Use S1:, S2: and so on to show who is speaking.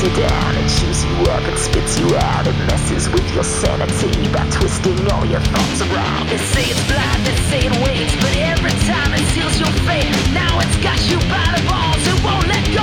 S1: you down, it chews you up and spits you out. It messes with your sanity by twisting all your thoughts around. They say it's blind, they say it waits, but every time it seals your fate. Now it's got you by the balls, it won't let go.